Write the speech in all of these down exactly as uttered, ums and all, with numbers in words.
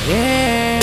Yeah.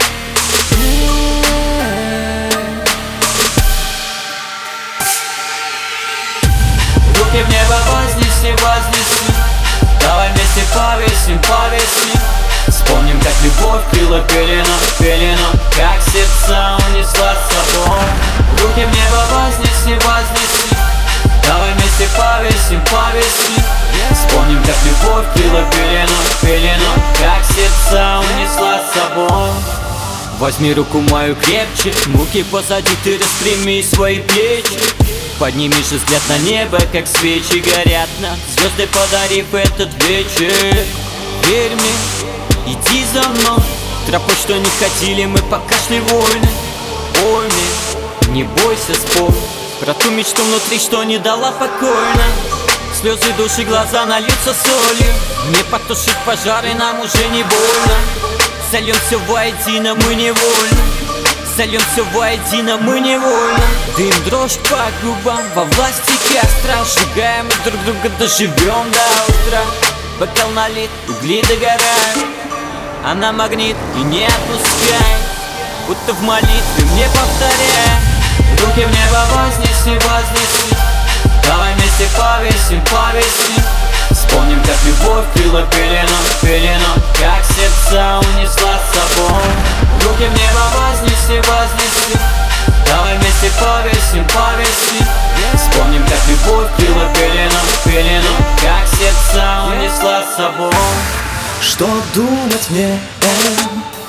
Руки в небо вознеси, вознеси. Давай вместе повесим, повесим. Вспомним, как любовь крыла пеленом, пеленом, как сердца унесла с собой. Руки в небо вознеси, вознеси. Давай вместе повесим, повесим. Вспомним, как любовь крыла пеленом, пеленом, как сердца унесла с собой. Возьми руку мою крепче, муки позади, ты распрями свои плечи. Подними же взгляд на небо, как свечи горят нам звезды, подарив этот вечер. Верь мне, иди за мной тропой, что не хотели мы, пока шли вольны. Ой, мне, не бойся спор про ту мечту внутри, что не дала покойно. Слезы души, глаза нальются солью. Не потушить пожары нам уже не больно. Сольемся воедино, мы невольно. Сольемся воедино, мы невольно. Дым, дрожь по губам, во власти костра. Сжигаем друг друга, доживем до утра. Бокал налит, угли догорают. Она магнит и не отпускай, будто в молитве мне повторяй. Руки в небо вознеси, вознеси. Давай вместе повесим, повесим. Вспомним, как любовь крыла пеленом, пеленом, как сердца унесла с собой. Руки в небо вознеси, вознеси. Давай вместе повесим, повесим. Вспомним, как любовь крыла пеленом, пеленом, как сердца унесла с собой. Что думать мне, э?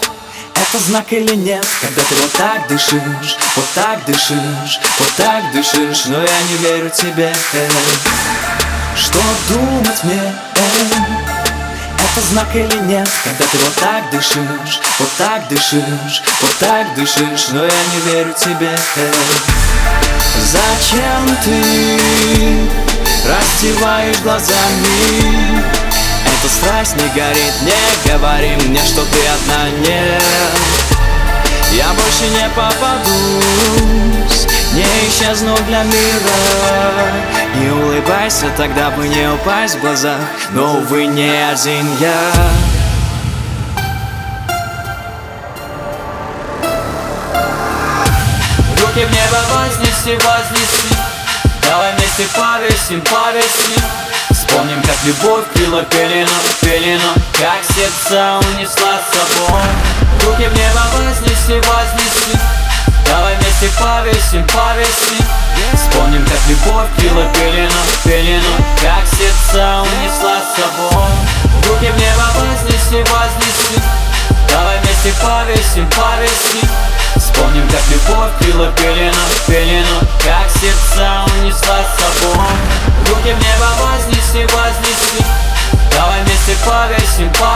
Это знак или нет, когда ты вот так дышишь, вот так дышишь, вот так дышишь, но я не верю тебе, э. Что думать мне, э? Это знак или нет, когда ты вот так дышишь, вот так дышишь, вот так дышишь, но я не верю тебе, э. Зачем ты раздеваешь глазами? Эта страсть не горит, не говори мне, что ты одна, нет. Я больше не попадусь, не исчезну для мира. Не улыбайся, тогда бы не упасть в глазах, но, увы, не один я. Руки в небо вознеси, вознеси. Давай вместе повесим, повесим. Вспомним, как любовь крыла пеленом, пеленом, как сердца унесла с собой. Руки в небо вознеси, вознеси. Давай вместе повесим, повесим. Вспомним, как любовь крыла пеленом, пеленом, как сердца унесла с собой. Руки в небо вознеси, вознеси. Давай вместе повесим, повесим. Вспомним, как любовь крыла пеленом, пеленом, как сердца унесла с собой. Руки в небо вознеси, вознеси. Давай вместе повесим, повесим.